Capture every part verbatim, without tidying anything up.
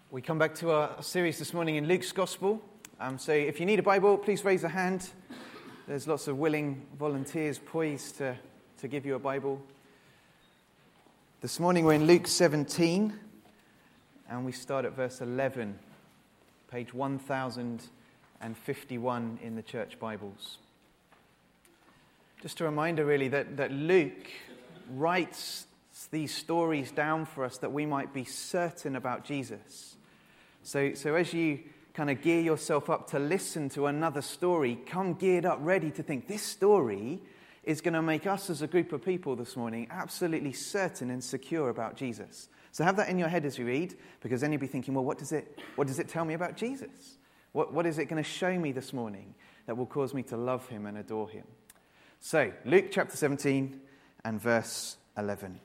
We come back to our series this morning in Luke's Gospel. Um, so if you need a Bible, please raise a hand. There's lots of willing volunteers poised to, to give you a Bible. This morning we're in Luke seventeen, and we start at verse eleven, page one thousand fifty-one in the church Bibles. Just a reminder really that, that Luke writes these stories down for us that we might be certain about Jesus. So, so as you kind of gear yourself up to listen to another story, come geared up, ready to think, this story is going to make us as a group of people this morning absolutely certain and secure about Jesus. So have that in your head as you read, because then you'll be thinking, well, what does it, what does it tell me about Jesus? What, what is it going to show me this morning that will cause me to love him and adore him? So, Luke chapter seventeen and verse eleven.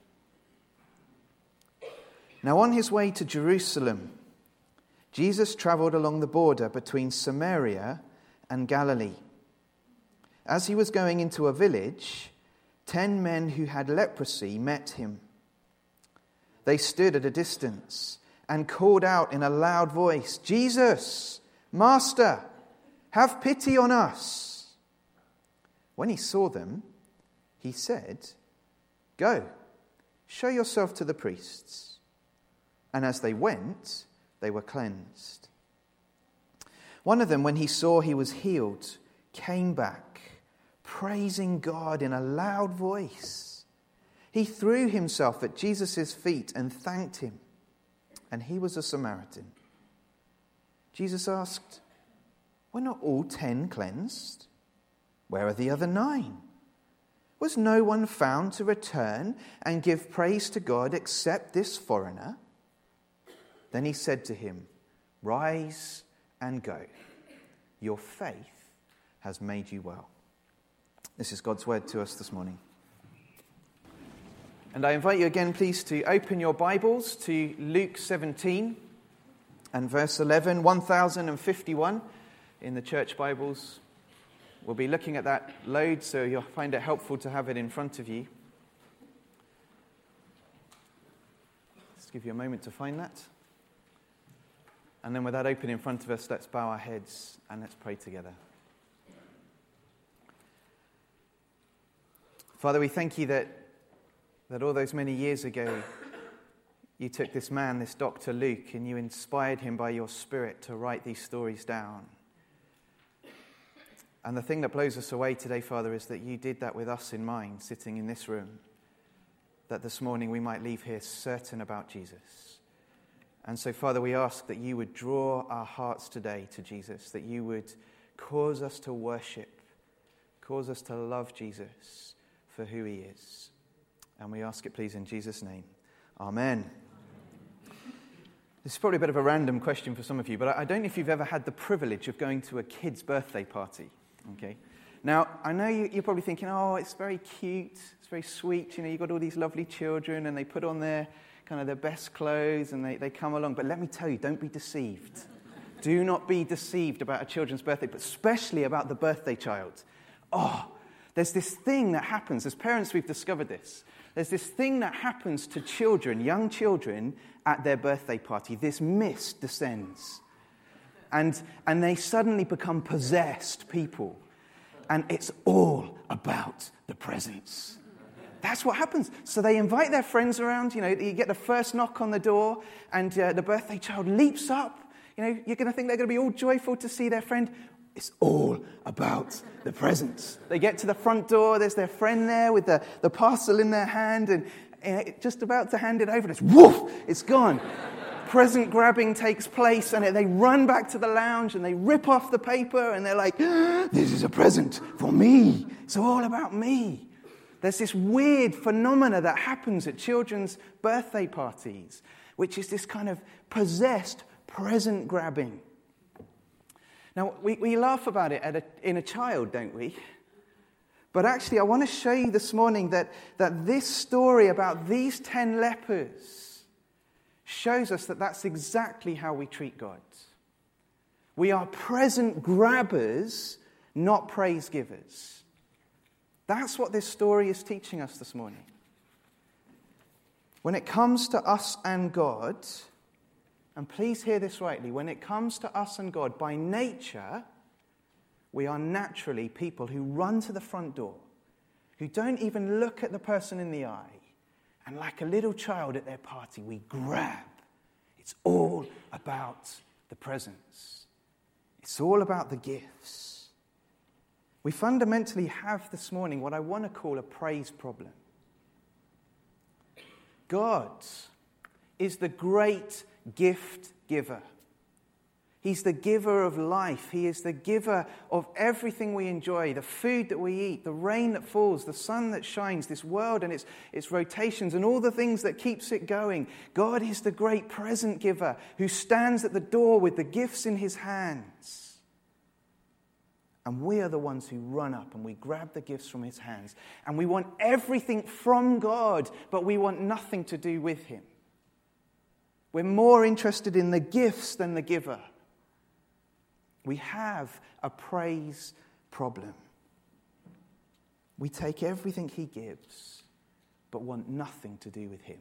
Now on his way to Jerusalem, Jesus travelled along the border between Samaria and Galilee. As he was going into a village, ten men who had leprosy met him. They stood at a distance and called out in a loud voice, "Jesus, Master, have pity on us." When he saw them, he said, "Go, show yourself to the priests." And as they went, they were cleansed. One of them, when he saw he was healed, came back, praising God in a loud voice. He threw himself at Jesus' feet and thanked him. And he was a Samaritan. Jesus asked, "Were not all ten cleansed? Where are the other nine? Was no one found to return and give praise to God except this foreigner?" Then he said to him, "Rise and go. Your faith has made you well." This is God's word to us this morning. And I invite you again, please, to open your Bibles to Luke seventeen and verse eleven, one thousand fifty-one in the church Bibles. We'll be looking at that load, so you'll find it helpful to have it in front of you. Let's give you a moment to find that. And then with that open in front of us, let's bow our heads and let's pray together. Father, we thank you that, that all those many years ago, you took this man, this Doctor Luke, and you inspired him by your Spirit to write these stories down. And the thing that blows us away today, Father, is that you did that with us in mind, sitting in this room, that this morning we might leave here certain about Jesus. And so, Father, we ask that you would draw our hearts today to Jesus, that you would cause us to worship, cause us to love Jesus for who he is. And we ask it, please, in Jesus' name. Amen. This is probably a bit of a random question for some of you, but I don't know if you've ever had the privilege of going to a kid's birthday party. Okay. Now, I know you, you're probably thinking, oh, it's very cute, it's very sweet, you know, you've got all these lovely children, and they put on their kind of their best clothes, and they, they come along. But let me tell you, don't be deceived. Do not be deceived about a children's birthday, but especially about the birthday child. Oh, there's this thing that happens. As parents, we've discovered this. There's this thing that happens to children, young children, at their birthday party. This mist descends. And, and they suddenly become possessed people. And it's all about the presents. That's what happens. So they invite their friends around. You know, you get the first knock on the door, and uh, the birthday child leaps up. You know, you're going to think they're going to be all joyful to see their friend. It's all about the presents. They get to the front door. There's their friend there with the, the parcel in their hand, and uh, just about to hand it over. And it's woof, it's gone. Present grabbing takes place, and they run back to the lounge, and they rip off the paper, and they're like, "This is a present for me. It's all about me." There's this weird phenomena that happens at children's birthday parties, which is this kind of possessed present grabbing. Now, we, we laugh about it at a, in a child, don't we? But actually, I want to show you this morning that, that this story about these ten lepers shows us that that's exactly how we treat God. We are present grabbers, not praise givers. That's what this story is teaching us this morning. When it comes to us and God, And please hear this rightly, when it comes to us and God, by nature, we are naturally people who run to the front door, who don't even look at the person in the eye, and like a little child at their party, we grab. It's all about the presents. It's all about the gifts. We fundamentally have this morning what I want to call a praise problem. God is the great gift giver. He's the giver of life. He is the giver of everything we enjoy, the food that we eat, the rain that falls, the sun that shines, this world and its, its rotations and all the things that keeps it going. God is the great present giver who stands at the door with the gifts in his hands. And we are the ones who run up and we grab the gifts from his hands. And we want everything from God, but we want nothing to do with him. We're more interested in the gifts than the giver. We have a praise problem. We take everything he gives, but want nothing to do with him.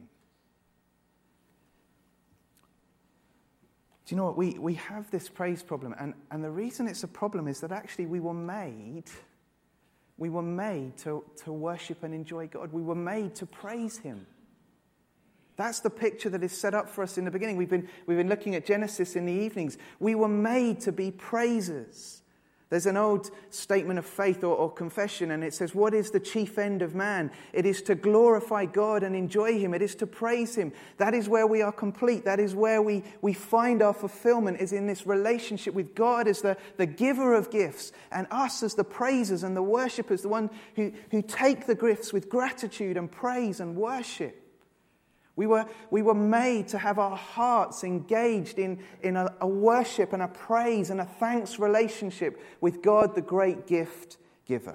Do you know what? We, we have this praise problem, and, and the reason it's a problem is that actually we were made, we were made to, to worship and enjoy God. We were made to praise him. That's the picture that is set up for us in the beginning. We've been, we've been looking at Genesis in the evenings. We were made to be praisers. There's an old statement of faith or, or confession, and it says, what is the chief end of man? It is to glorify God and enjoy him. It is to praise him. That is where we are complete. That is where we, we find our fulfillment, is in this relationship with God as the, the giver of gifts, and us as the praisers and the worshippers, the one who, who take the gifts with gratitude and praise and worship. We were, we were made to have our hearts engaged in, in a, a worship and a praise and a thanks relationship with God, the great gift giver.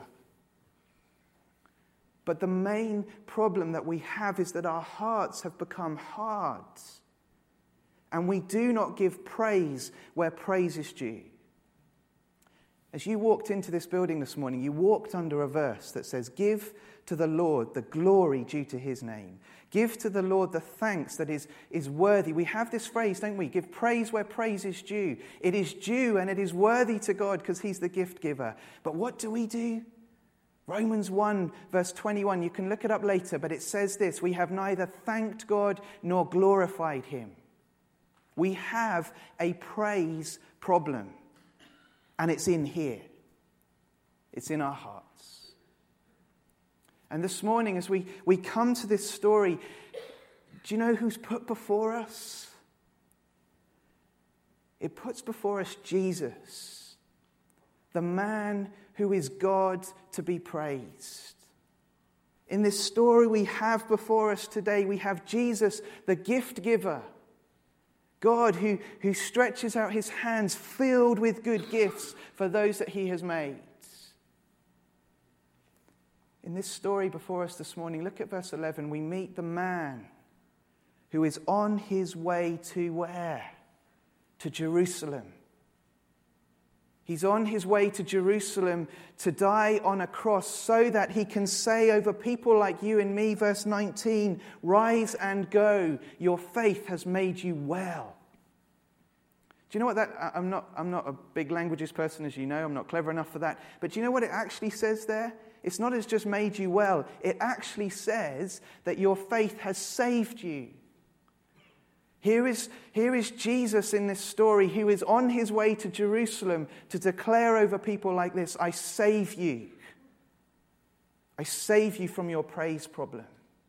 But the main problem that we have is that our hearts have become hard, and we do not give praise where praise is due. As you walked into this building this morning, you walked under a verse that says, give to the Lord the glory due to his name. Give to the Lord the thanks that is, is worthy. We have this phrase, don't we? Give praise where praise is due. It is due and it is worthy to God because he's the gift giver. But what do we do? Romans one verse twenty-one, you can look it up later, but it says this: we have neither thanked God nor glorified him. We have a praise problem. And it's in here. It's in our hearts. And this morning, as we, we come to this story, do you know who's put before us? It puts before us Jesus, the man who is God to be praised. In this story we have before us today, we have Jesus, the gift giver. God who, who stretches out his hands filled with good gifts for those that he has made. In this story before us this morning, look at verse eleven. We meet the man who is on his way to where? To Jerusalem. He's on his way to Jerusalem to die on a cross so that he can say over people like you and me, verse nineteen, rise and go, your faith has made you well. Do you know what that, I'm not, I'm not a big languages person, as you know, I'm not clever enough for that, but do you know what it actually says there? It's not as just made you well, it actually says that your faith has saved you. Here is, here is Jesus in this story who is on his way to Jerusalem to declare over people like this, I save you. I save you from your praise problem.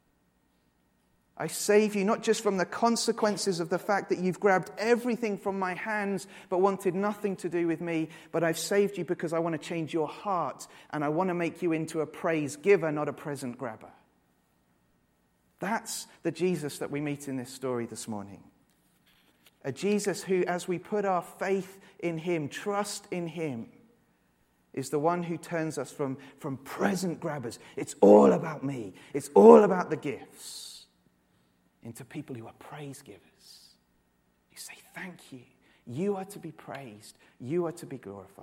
I save you not just from the consequences of the fact that you've grabbed everything from my hands but wanted nothing to do with me, but I've saved you because I want to change your heart and I want to make you into a praise giver, not a present grabber. That's the Jesus that we meet in this story this morning. A Jesus who, as we put our faith in him, trust in him, is the one who turns us from, from present grabbers. It's all about me. It's all about the gifts. Into people who are praise givers. You say, thank you. You are to be praised. You are to be glorified.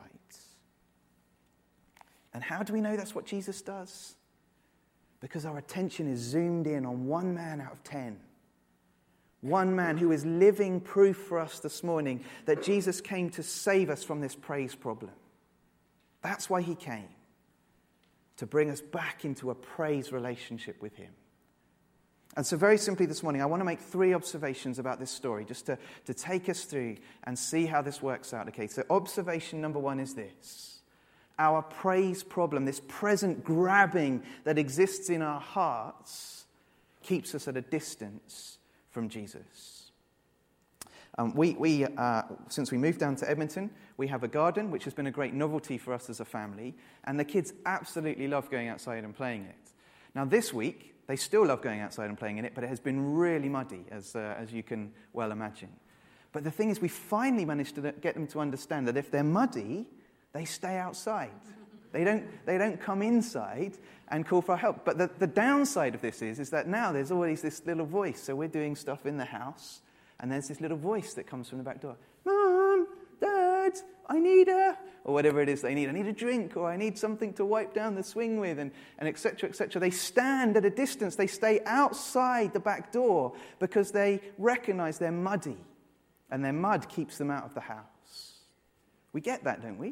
And how do we know that's what Jesus does? Because our attention is zoomed in on one man out of ten. One man who is living proof for us this morning that Jesus came to save us from this praise problem. That's why he came. To bring us back into a praise relationship with him. And so very simply this morning, I want to make three observations about this story, just to, to take us through and see how this works out. Okay, so observation number one is this. Our praise problem, this present grabbing that exists in our hearts, keeps us at a distance from Jesus. Um, we, we uh, since we moved down to Edmonton, we have a garden, which has been a great novelty for us as a family, and the kids absolutely love going outside and playing it. Now this week, they still love going outside and playing in it, but it has been really muddy, as uh, as you can well imagine. But the thing is, we finally managed to get them to understand that if they're muddy, they stay outside. They don't, they don't come inside and call for help. But the, the downside of this is, is that now there's always this little voice. So we're doing stuff in the house, and there's this little voice that comes from the back door. Mom, Dad, I need a, or whatever it is they need. I need a drink, or I need something to wipe down the swing with, and, and et cetera, et cetera. They stand at a distance. They stay outside the back door because they recognize they're muddy, and their mud keeps them out of the house. We get that, don't we?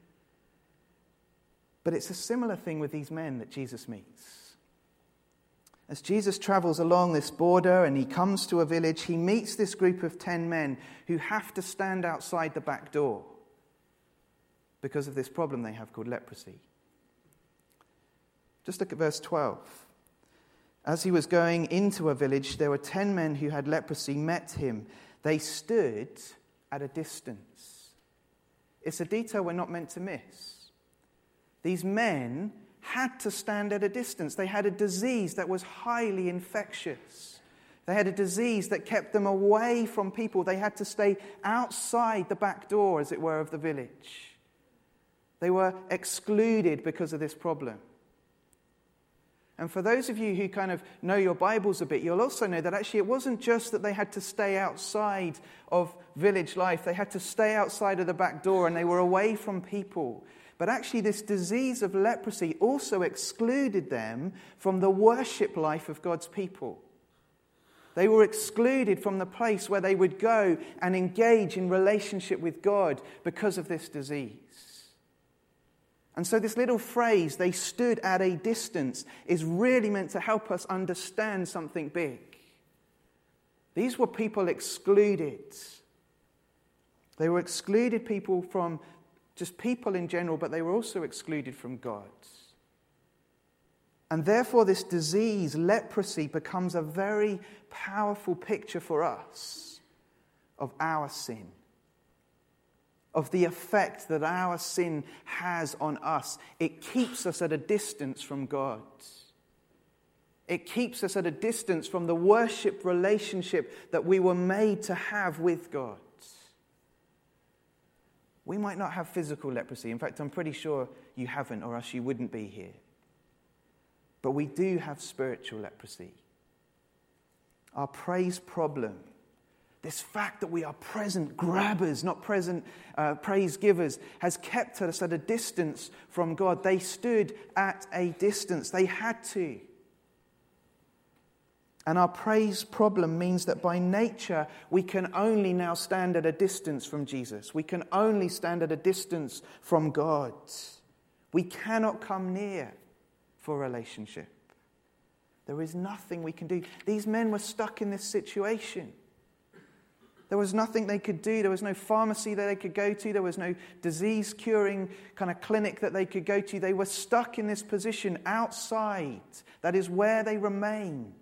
But it's a similar thing with these men that Jesus meets. As Jesus travels along this border and he comes to a village, he meets this group of ten men who have to stand outside the back door because of this problem they have called leprosy. Just look at verse twelve. As he was going into a village, there were ten men who had leprosy met him. They stood at a distance. It's a detail we're not meant to miss. These men had to stand at a distance. They had a disease that was highly infectious. They had a disease that kept them away from people. They had to stay outside the back door, as it were, of the village. They were excluded because of this problem. And for those of you who kind of know your Bibles a bit, you'll also know that actually it wasn't just that they had to stay outside of village life. They had to stay outside of the back door and they were away from people. But actually this disease of leprosy also excluded them from the worship life of God's people. They were excluded from the place where they would go and engage in relationship with God because of this disease. And so this little phrase, they stood at a distance, is really meant to help us understand something big. These were people excluded. They were excluded people from just people in general, but they were also excluded from God. And therefore this disease, leprosy, becomes a very powerful picture for us of our sin, of the effect that our sin has on us. It keeps us at a distance from God. It keeps us at a distance from the worship relationship that we were made to have with God. We might not have physical leprosy. In fact, I'm pretty sure you haven't, or else you wouldn't be here. But we do have spiritual leprosy. Our praise problem, this fact that we are present grabbers, not present uh, praise givers, has kept us at a distance from God. They stood at a distance. They had to. And our praise problem means that by nature, we can only now stand at a distance from Jesus. We can only stand at a distance from God. We cannot come near for relationship. There is nothing we can do. These men were stuck in this situation. There was nothing they could do. There was no pharmacy that they could go to. There was no disease-curing kind of clinic that they could go to. They were stuck in this position outside. That is where they remained.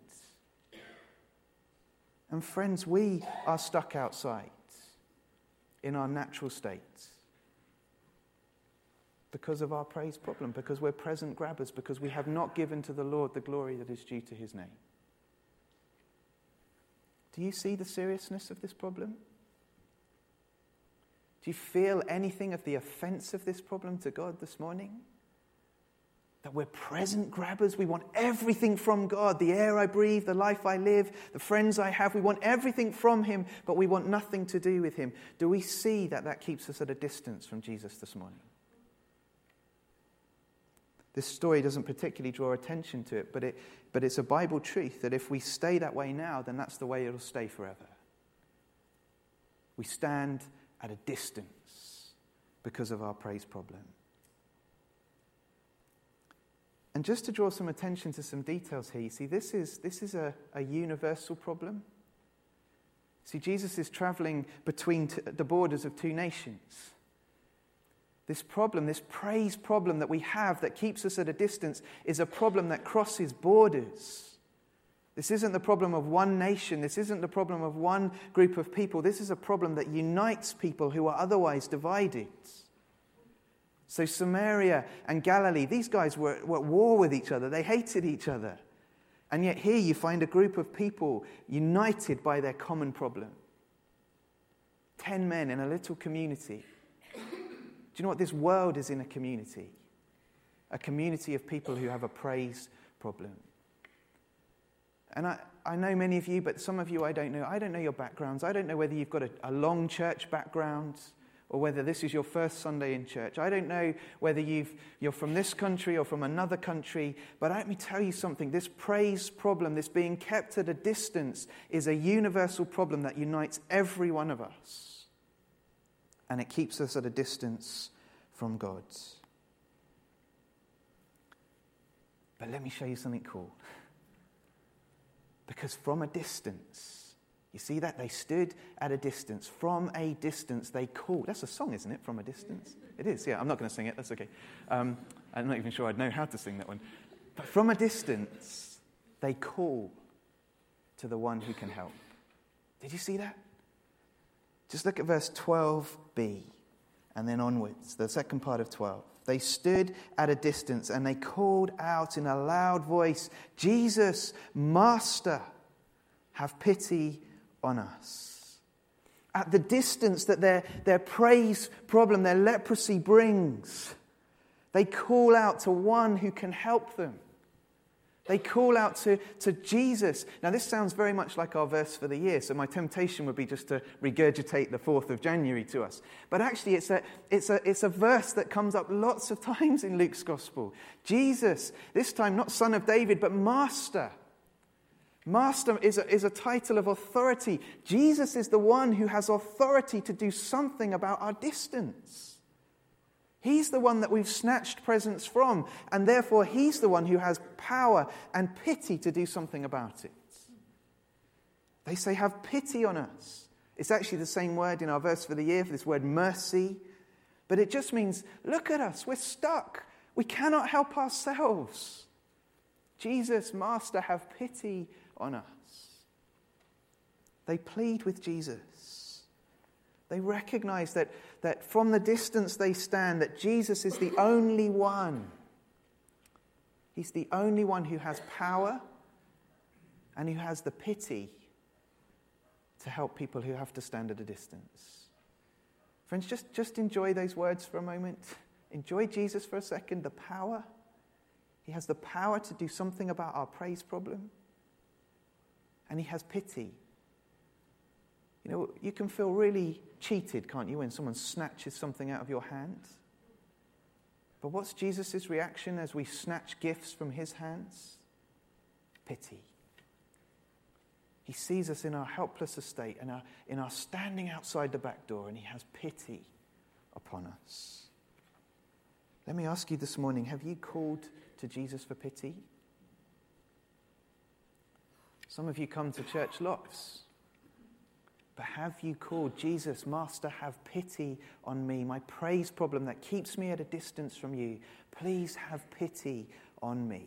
And friends, we are stuck outside in our natural state because of our praise problem, because we're present grabbers, because we have not given to the Lord the glory that is due to his name. Do you see the seriousness of this problem? Do you feel anything of the offense of this problem to God this morning? That we're present grabbers. We want everything from God. The air I breathe, the life I live, the friends I have. We want everything from him, but we want nothing to do with him. Do we see that that keeps us at a distance from Jesus this morning? This story doesn't particularly draw attention to it, but it, but it's a Bible truth that if we stay that way now, then that's the way it'll stay forever. We stand at a distance because of our praise problem. And just to draw some attention to some details here, you see, this is, this is a, a universal problem. See, Jesus is traveling between t- the borders of two nations. This problem, this praise problem that we have that keeps us at a distance, is a problem that crosses borders. This isn't the problem of one nation. This isn't the problem of one group of people. This is a problem that unites people who are otherwise divided. So Samaria and Galilee, these guys were, were at war with each other. They hated each other. And yet here you find a group of people united by their common problem. Ten men in a little community. Do you know what this world is in a community? A community of people who have a praise problem. And I, I know many of you, but some of you I don't know. I don't know your backgrounds. I don't know whether you've got a, a long church background or whether this is your first Sunday in church. I don't know whether you've, you're from this country or from another country, but let me tell you something. This praise problem, this being kept at a distance, is a universal problem that unites every one of us. And it keeps us at a distance from God. But let me show you something cool. Because from a distance, you see that? They stood at a distance. From a distance, they called. That's a song, isn't it? From a distance? It is, yeah. I'm not going to sing it. That's okay. Um, I'm not even sure I'd know how to sing that one. But from a distance, they call to the one who can help. Did you see that? Just look at verse twelve b and then onwards, the second part of twelve. They stood at a distance and they called out in a loud voice, Jesus, Master, have pity on us. At the distance that their, their praise problem, their leprosy brings, they call out to one who can help them. They call out to, to Jesus. Now, this sounds very much like our verse for the year, so my temptation would be just to regurgitate the fourth of January to us. But actually, it's a, it's a, it's a verse that comes up lots of times in Luke's Gospel. Jesus, this time not Son of David, but Master. Master is a, is a title of authority. Jesus is the one who has authority to do something about our distance. He's the one that we've snatched presents from, and therefore he's the one who has power and pity to do something about it. They say, have pity on us. It's actually the same word in our verse for the year, for this word mercy. But it just means, look at us, we're stuck. We cannot help ourselves. Jesus, Master, have pity on us. They plead with Jesus. They recognize that, that from the distance they stand, that Jesus is the only one. He's the only one who has power and who has the pity to help people who have to stand at a distance. Friends, just, just enjoy those words for a moment. Enjoy Jesus for a second, the power. He has the power to do something about our praise problem. And he has pity. You know, you can feel really cheated, can't you, when someone snatches something out of your hand? But what's Jesus' reaction as we snatch gifts from his hands? Pity. He sees us in our helpless estate and our, in our standing outside the back door, and he has pity upon us. Let me ask you this morning, have you called to Jesus for pity? Some of you come to church lots. But have you called, Jesus, Master, have pity on me, my praise problem that keeps me at a distance from you. Please have pity on me.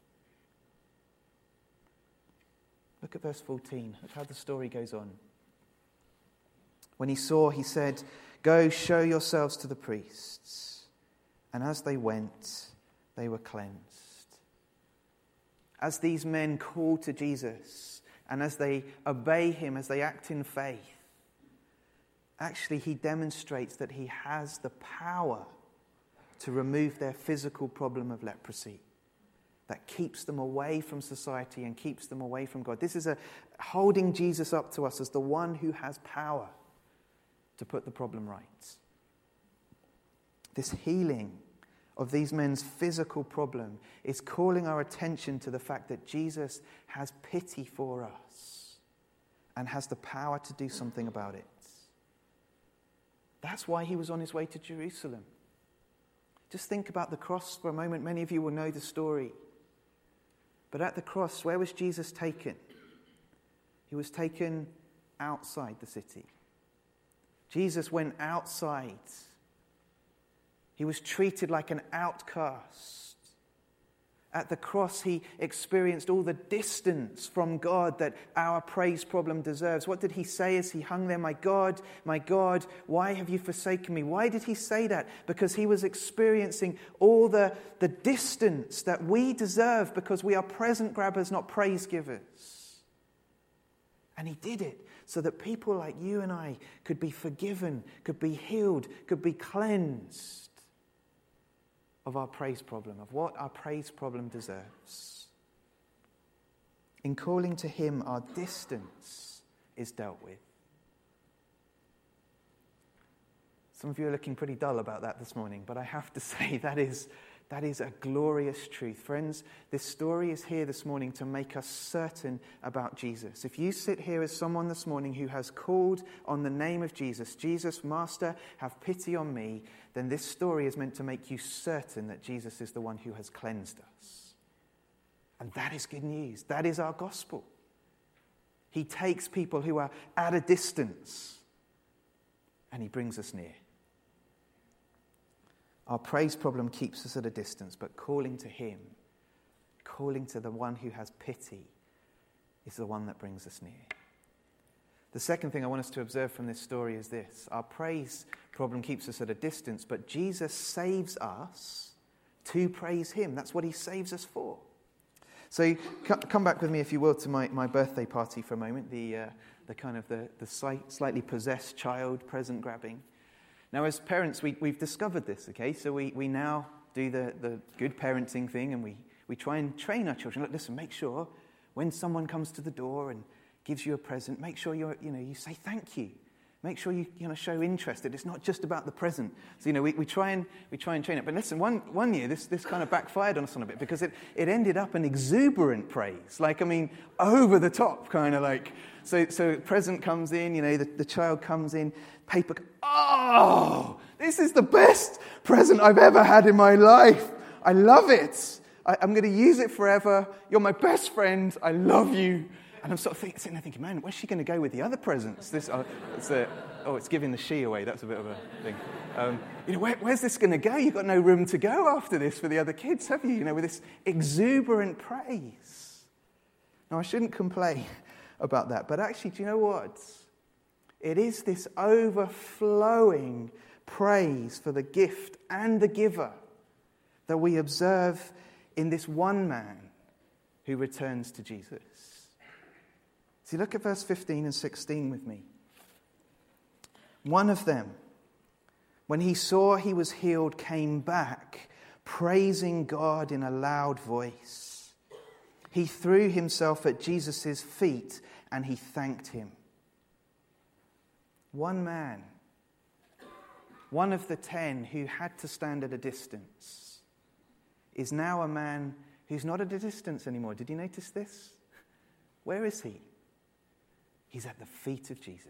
Look at verse fourteen. Look how the story goes on. When he saw, he said, go show yourselves to the priests. And as they went, they were cleansed. As these men call to Jesus, and as they obey him, as they act in faith, actually he demonstrates that he has the power to remove their physical problem of leprosy that keeps them away from society and keeps them away from God. This is a holding Jesus up to us as the one who has power to put the problem right. This healing of these men's physical problem is calling our attention to the fact that Jesus has pity for us and has the power to do something about it. That's why he was on his way to Jerusalem. Just think about the cross for a moment. Many of you will know the story. But at the cross, where was Jesus taken? He was taken outside the city. Jesus went outside. He was treated like an outcast. At the cross, he experienced all the distance from God that our praise problem deserves. What did he say as he hung there? My God, my God, why have you forsaken me? Why did he say that? Because he was experiencing all the, the distance that we deserve because we are present grabbers, not praise givers. And he did it so that people like you and I could be forgiven, could be healed, could be cleansed of our praise problem, of what our praise problem deserves. In calling to him, our distance is dealt with. Some of you are looking pretty dull about that this morning, but I have to say that is, that is a glorious truth. Friends, this story is here this morning to make us certain about Jesus. If you sit here as someone this morning who has called on the name of Jesus, Jesus, Master, have pity on me, then this story is meant to make you certain that Jesus is the one who has cleansed us. And that is good news. That is our gospel. He takes people who are at a distance and he brings us near. Our praise problem keeps us at a distance, but calling to him, calling to the one who has pity, is the one that brings us near. The second thing I want us to observe from this story is this. Our praise problem keeps us at a distance, but Jesus saves us to praise him. That's what he saves us for. So come back with me, if you will, to my, my birthday party for a moment, the uh, the kind of the, the slightly possessed child present grabbing. Now, as parents, we, we've discovered this, okay? So we, we now do the, the good parenting thing, and we, we try and train our children. Look, listen, make sure when someone comes to the door and gives you a present, make sure you're, you know, you say thank you. Make sure you, you know, show interest. It's not just about the present. So, you know, we, we try and we try and train it. But listen, one one year this this kind of backfired on us on a bit because it, it ended up an exuberant praise. Like, I mean, over the top, kind of like. So so present comes in, you know, the, the child comes in, paper. Oh, this is the best present I've ever had in my life. I love it. I, I'm going to use it forever. You're my best friend. I love you. And I'm sort of think, sitting there thinking, man, where's she going to go with the other presents? This, oh, it's, a, oh, it's giving the she away. That's a bit of a thing. Um, you know, where, where's this going to go? You've got no room to go after this for the other kids, have you? You know, with this exuberant praise. Now, I shouldn't complain about that. But actually, do you know what? It is this overflowing praise for the gift and the giver that we observe in this one man who returns to Jesus. See, look at verse fifteen and sixteen with me. One of them, when he saw he was healed, came back, praising God in a loud voice. He threw himself at Jesus' feet and he thanked him. One man, one of the ten who had to stand at a distance, is now a man who's not at a distance anymore. Did you notice this? Where is he? He's at the feet of Jesus,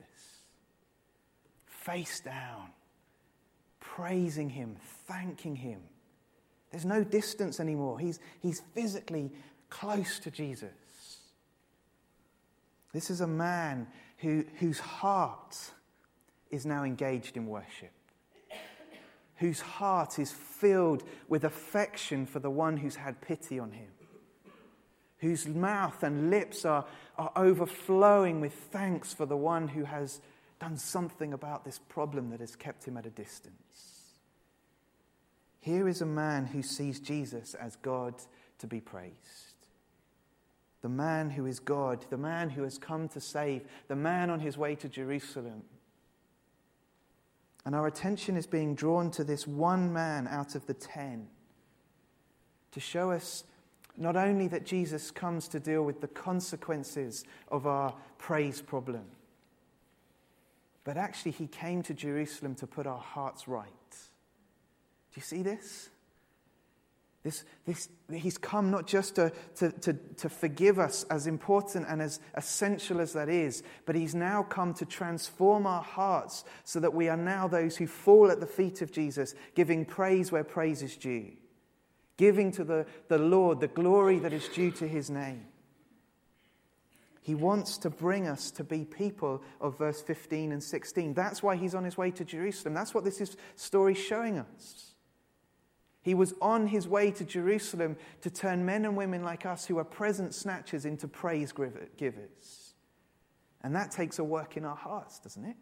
face down, praising him, thanking him. There's no distance anymore. He's, he's physically close to Jesus. This is a man who, whose heart is now engaged in worship, whose heart is filled with affection for the one who's had pity on him, whose mouth and lips are, are overflowing with thanks for the one who has done something about this problem that has kept him at a distance. Here is a man who sees Jesus as God to be praised. The man who is God, the man who has come to save, the man on his way to Jerusalem. And our attention is being drawn to this one man out of the ten to show us not only that Jesus comes to deal with the consequences of our praise problem, but actually he came to Jerusalem to put our hearts right. Do you see this? This, this, he's come not just to, to, to, to forgive us, as important and as essential as that is, but he's now come to transform our hearts so that we are now those who fall at the feet of Jesus, giving praise where praise is due, giving to the, the Lord the glory that is due to his name. He wants to bring us to be people of verse fifteen and sixteen. That's why he's on his way to Jerusalem. That's what this is, story is showing us. He was on his way to Jerusalem to turn men and women like us who are present snatchers into praise givers. And that takes a work in our hearts, doesn't it?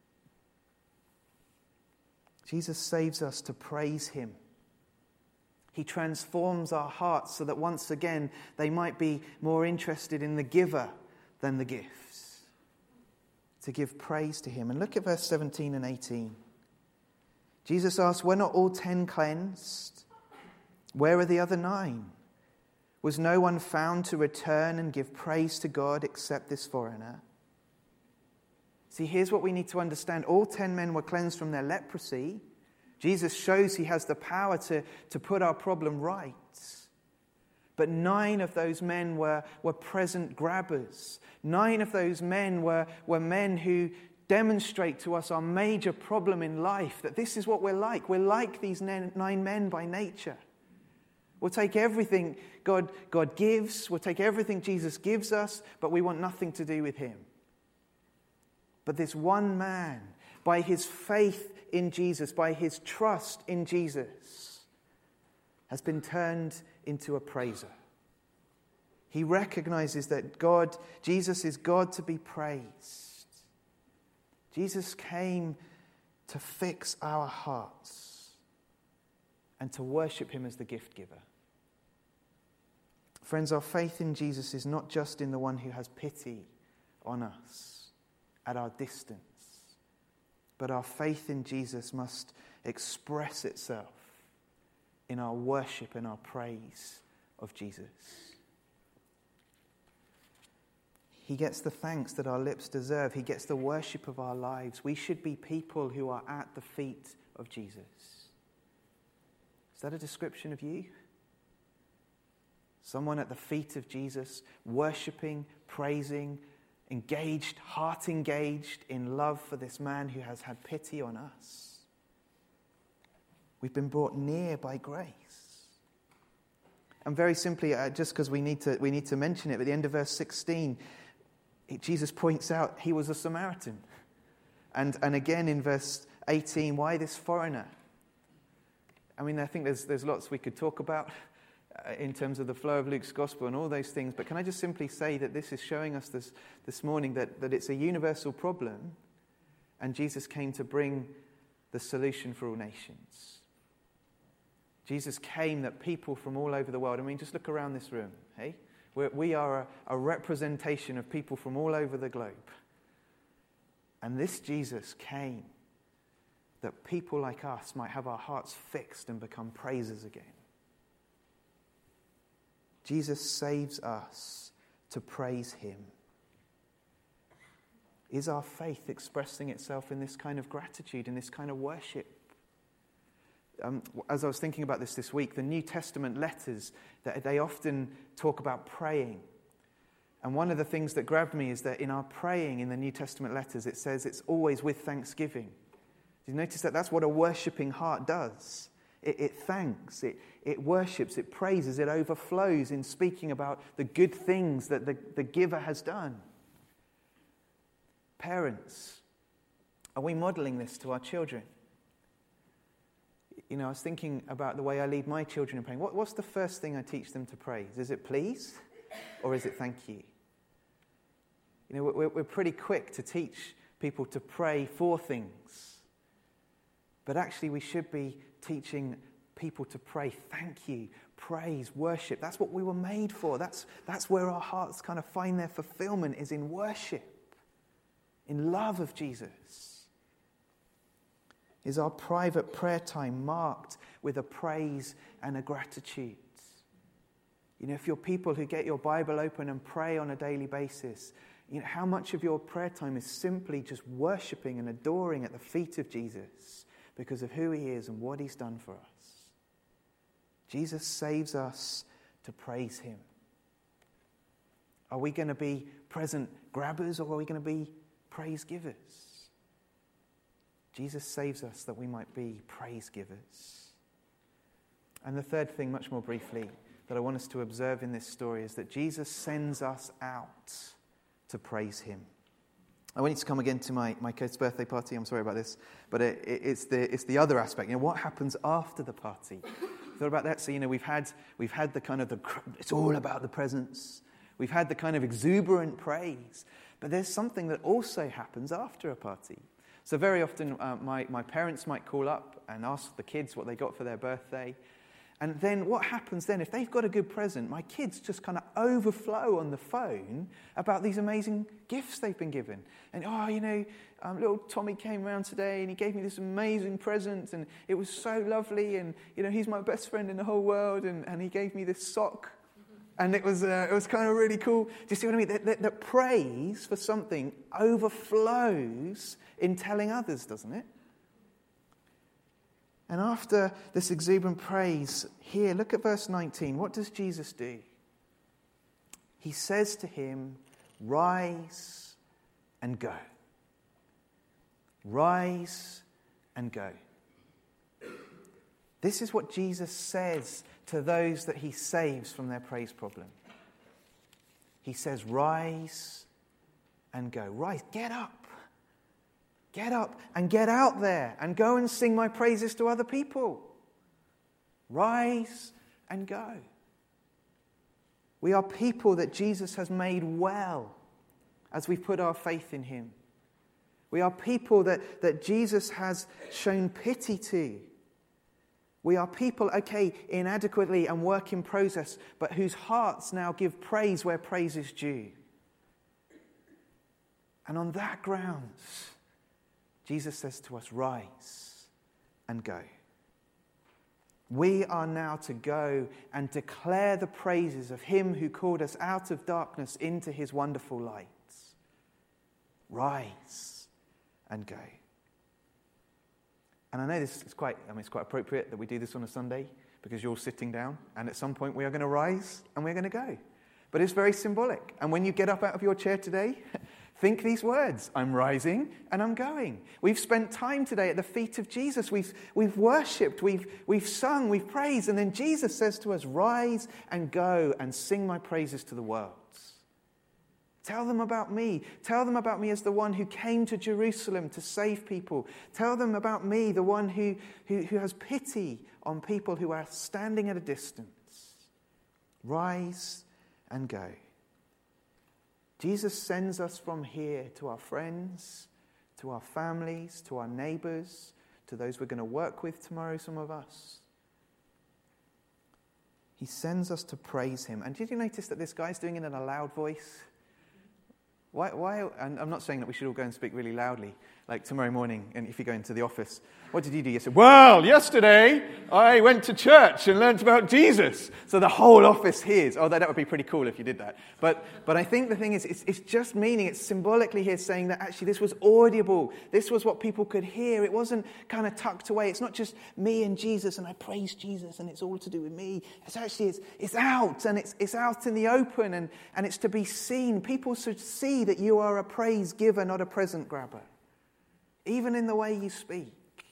Jesus saves us to praise him. He transforms our hearts so that once again they might be more interested in the giver than the gifts. To give praise to him. And look at verse seventeen and eighteen. Jesus asked, were not all ten cleansed? Where are the other nine? Was no one found to return and give praise to God except this foreigner? See, here's what we need to understand. All ten men were cleansed from their leprosy. Jesus shows he has the power to, to put our problem right. But nine of those men were, were present grabbers. Nine of those men were, were men who demonstrate to us our major problem in life, that this is what we're like. We're like these nine men by nature. We'll take everything God, God gives, we'll take everything Jesus gives us, but we want nothing to do with him. But this one man, by his faith in Jesus, by his trust in Jesus, has been turned into a praiser. He recognizes that God, Jesus is God to be praised. Jesus came to fix our hearts and to worship him as the gift giver. Friends, our faith in Jesus is not just in the one who has pity on us at our distance, but our faith in Jesus must express itself in our worship and our praise of Jesus. He gets the thanks that our lips deserve. He gets the worship of our lives. We should be people who are at the feet of Jesus. Is that a description of you? Someone at the feet of Jesus, worshipping, praising, engaged, heart engaged in love for this man who has had pity on us. We've been brought near by grace. And very simply, uh, just because we need to we need to mention it, at the end of verse sixteen, Jesus points out he was a Samaritan. And and again in verse eighteen, why this foreigner? I mean, I think there's there's lots we could talk about uh, in terms of the flow of Luke's gospel and all those things. But can I just simply say that this is showing us this, this morning that, that it's a universal problem, and Jesus came to bring the solution for all nations. Jesus came that people from all over the world, I mean, just look around this room, hey? We're, we are a, a representation of people from all over the globe. And this Jesus came that people like us might have our hearts fixed and become praisers again. Jesus saves us to praise him. Is our faith expressing itself in this kind of gratitude, in this kind of worship? Um, as I was thinking about this this week, the New Testament letters, they often talk about praying. And one of the things that grabbed me is that in our praying in the New Testament letters, it says it's always with thanksgiving. Did you notice that? That's what a worshipping heart does. It, it thanks, it, it worships, it praises, it overflows in speaking about the good things that the, the giver has done. Parents, are we modeling this to our children? You know, I was thinking about the way I lead my children in praying. What, what's the first thing I teach them to praise? Is it please or is it thank you? You know, we're, we're pretty quick to teach people to pray for things. But actually we should be teaching people to pray thank you, praise, worship. That's what we were made for. That's, that's where our hearts kind of find their fulfillment, is in worship, in love of Jesus. Is our private prayer time marked with a praise and a gratitude? You know, if you're people who get your Bible open and pray on a daily basis, you know, how much of your prayer time is simply just worshipping and adoring at the feet of Jesus because of who he is and what he's done for us? Jesus saves us to praise him. Are we going to be present grabbers or are we going to be praise givers? Jesus saves us that we might be praise givers. And the third thing, much more briefly, that I want us to observe in this story is that Jesus sends us out to praise him. I want you to come again to my, my kid's birthday party. I'm sorry about this, but it, it, it's the it's the other aspect. You know, what happens after the party? Thought about that. So you know, we've had we've had the kind of the it's all about the presents. We've had the kind of exuberant praise, but there's something that also happens after a party. So very often, uh, my my parents might call up and ask the kids what they got for their birthday. And then what happens then, if they've got a good present, my kids just kind of overflow on the phone about these amazing gifts they've been given. And, oh, you know, um, little Tommy came around today and he gave me this amazing present and it was so lovely and, you know, he's my best friend in the whole world and, and he gave me this sock. And it was uh, it was kind of really cool. Do you see what I mean? That, that, that praise for something overflows in telling others, doesn't it? And after this exuberant praise, here, look at verse nineteen. What does Jesus do? He says to him, rise and go. Rise and go. This is what Jesus says to those that he saves from their praise problem. He says, rise and go. Rise, get up. Get up and get out there and go and sing my praises to other people. Rise and go. We are people that Jesus has made well as we put our faith in him. We are people that, that Jesus has shown pity to. We are people, okay, inadequately and work in process, but whose hearts now give praise where praise is due. And on that grounds, Jesus says to us, rise and go. We are now to go and declare the praises of him who called us out of darkness into his wonderful light. Rise and go. And I know this is quite, I mean, it's quite appropriate that we do this on a Sunday because you're all sitting down and at some point we are going to rise and we're going to go. But it's very symbolic. And when you get up out of your chair today, think these words. I'm rising and I'm going. We've spent time today at the feet of Jesus. We've, we've worshipped, we've, we've sung, we've praised. And then Jesus says to us, rise and go and sing my praises to the world. Tell them about me. Tell them about me as the one who came to Jerusalem to save people. Tell them about me, the one who, who, who has pity on people who are standing at a distance. Rise and go. Jesus sends us from here to our friends, to our families, to our neighbors, to those we're going to work with tomorrow, some of us. He sends us to praise him. And did you notice that this guy's doing it in a loud voice? Why, why? And I'm not saying that we should all go and speak really loudly, like tomorrow morning, and if you go into the office. What did you do yesterday? Well, yesterday I went to church and learnt about Jesus. So the whole office hears. Oh, that would be pretty cool if you did that. But but I think the thing is, it's, it's just meaning, it's symbolically here saying that actually this was audible. This was what people could hear. It wasn't kind of tucked away. It's not just me and Jesus and I praise Jesus and it's all to do with me. It's actually, it's, it's out and it's it's out in the open and, and it's to be seen. People should see that you are a praise giver, not a present grabber. Even in the way you speak.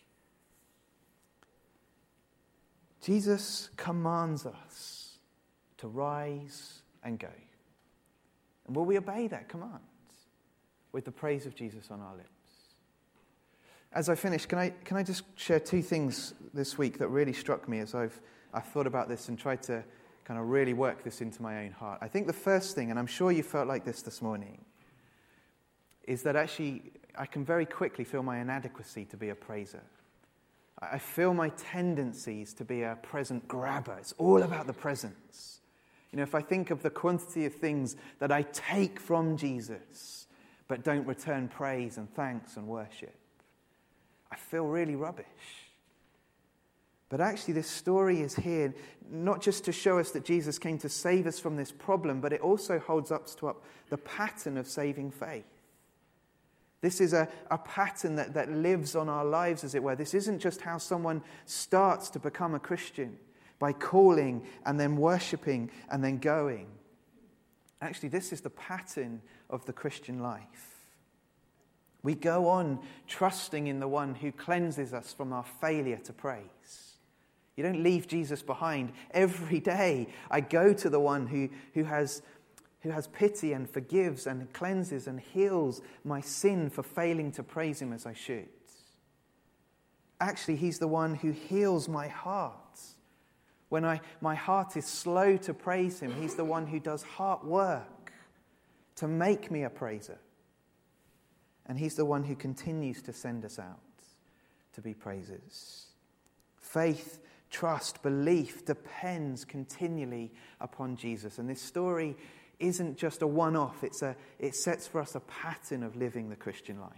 Jesus commands us to rise and go. And will we obey that command with the praise of Jesus on our lips? As I finish, can I can I just share two things this week that really struck me as I've I've thought about this and tried to kind of really work this into my own heart. I think the first thing, and I'm sure you felt like this this morning, is that actually I can very quickly feel my inadequacy to be a praiser. I feel my tendencies to be a present grabber. It's all about the presents. You know, if I think of the quantity of things that I take from Jesus, but don't return praise and thanks and worship, I feel really rubbish. But actually this story is here not just to show us that Jesus came to save us from this problem, but it also holds up to up the pattern of saving faith. This is a, a pattern that, that lives on our lives, as it were. This isn't just how someone starts to become a Christian, by calling and then worshipping and then going. Actually, this is the pattern of the Christian life. We go on trusting in the one who cleanses us from our failure to praise. You don't leave Jesus behind. Every day I go to the one who, who has, who has pity and forgives and cleanses and heals my sin for failing to praise him as I should. Actually, he's the one who heals my heart. When I, my heart is slow to praise him, he's the one who does heart work to make me a praiser. And he's the one who continues to send us out to be praisers. Faith, trust, belief depends continually upon Jesus. And this story isn't just a one-off. It's a, it sets for us a pattern of living the Christian life.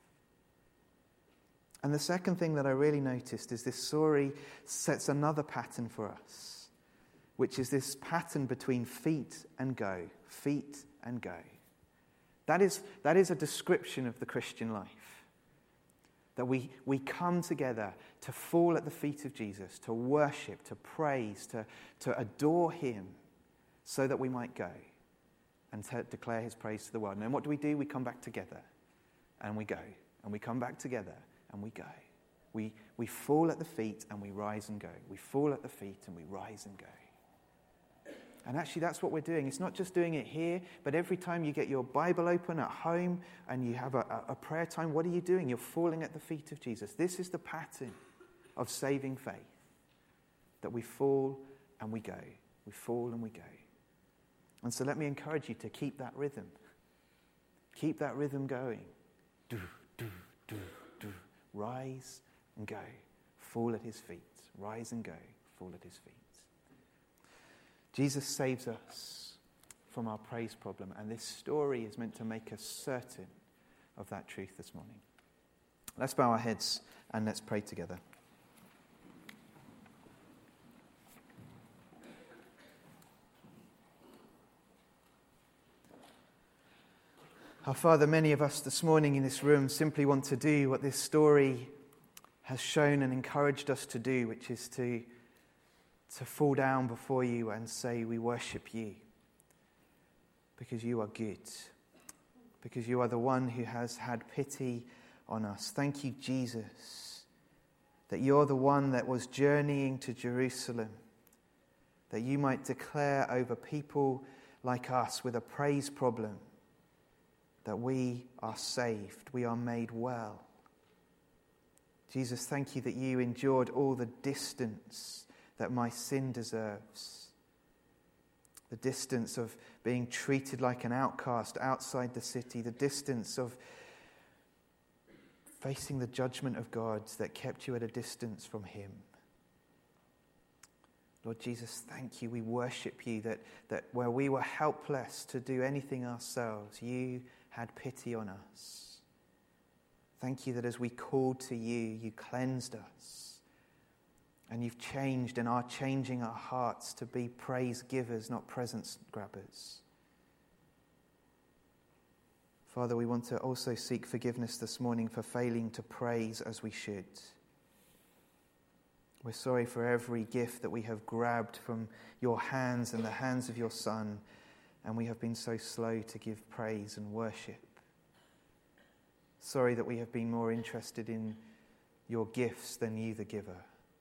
And the second thing that I really noticed is this story sets another pattern for us, which is this pattern between feet and go, feet and go. That is, that is a description of the Christian life. That we, we come together to fall at the feet of Jesus, to worship, to praise, to, to adore him, so that we might go and to declare his praise to the world. And then what do we do? We come back together and we go. And we come back together and we go. We, we fall at the feet and we rise and go. We fall at the feet and we rise and go. And actually that's what we're doing. It's not just doing it here, but every time you get your Bible open at home and you have a, a prayer time, what are you doing? You're falling at the feet of Jesus. This is the pattern of saving faith. That we fall and we go. We fall and we go. And so let me encourage you to keep that rhythm. Keep that rhythm going. Do, do, do, do. Rise and go. Fall at his feet. Rise and go. Fall at his feet. Jesus saves us from our praise problem, and this story is meant to make us certain of that truth this morning. Let's bow our heads and let's pray together. Our Father, many of us this morning in this room simply want to do what this story has shown and encouraged us to do, which is to to fall down before you and say, we worship you because you are good, because you are the one who has had pity on us. Thank you, Jesus, that you're the one that was journeying to Jerusalem, that you might declare over people like us with a praise problem that we are saved, we are made well. Jesus, thank you that you endured all the distance that my sin deserves. The distance of being treated like an outcast outside the city. The distance of facing the judgment of God that kept you at a distance from him. Lord Jesus, thank you. We worship you that, that where we were helpless to do anything ourselves, you had pity on us. Thank you that as we called to you, you cleansed us. And you've changed and are changing our hearts to be praise givers, not presents grabbers. Father, we want to also seek forgiveness this morning for failing to praise as we should. We're sorry for every gift that we have grabbed from your hands and the hands of your Son, and we have been so slow to give praise and worship. Sorry that we have been more interested in your gifts than you, the giver.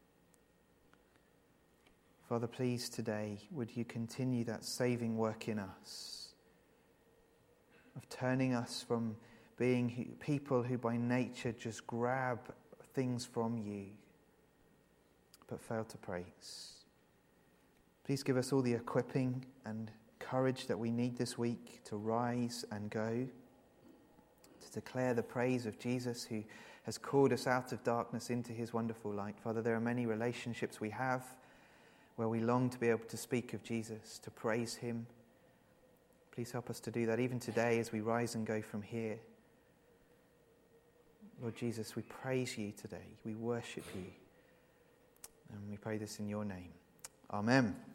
Father, please today, would you continue that saving work in us, of turning us from being people who by nature just grab things from you, but fail to praise. Please give us all the equipping and courage that we need this week to rise and go, to declare the praise of Jesus who has called us out of darkness into his wonderful light. Father, there are many relationships we have where we long to be able to speak of Jesus, to praise him. Please help us to do that even today as we rise and go from here. Lord Jesus, we praise you today. We worship you. And we pray this in your name. Amen.